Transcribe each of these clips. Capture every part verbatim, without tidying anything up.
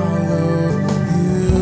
follow you.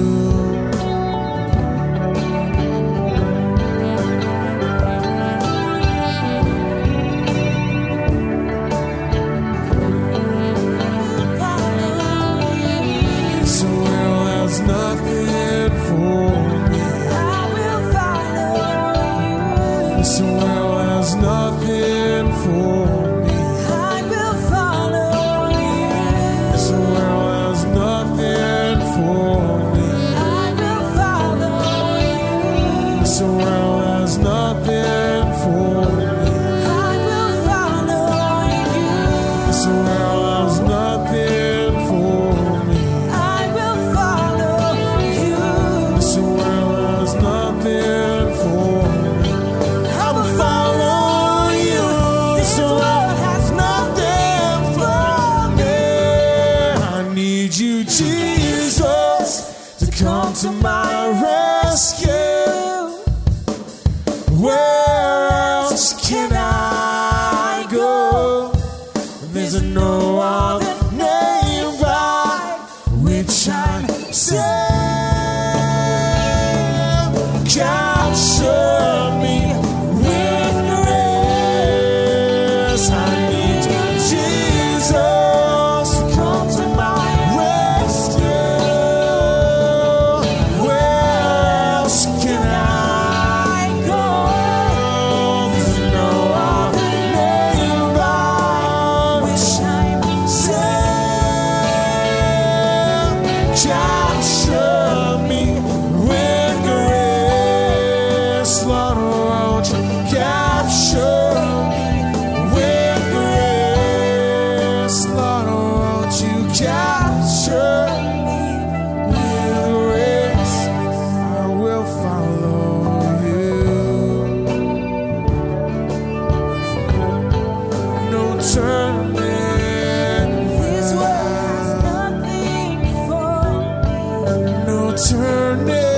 So well, there's nothing for me. I will follow you. So well, there's nothing for me. I will follow you. So well, there's nothing for me. I will follow you. So well, there's nothing for me. I will follow you. So well, there's nothing for me. I will follow you. So well, there's nothing for me. I will follow you. This So world has nothing for me. I need you, Jesus, to come to my rescue. Where else can I go? There's no other name by which I'm saved. Capture me with grace. I need you, Jesus, to come to my rescue. Where else can I go? There's no other name by which I'm saved. Capture me with grace. Lord, won't you capture me with grace? Lord, won't you capture me with grace? I will follow you. No turning This world has back. nothing for me. No turning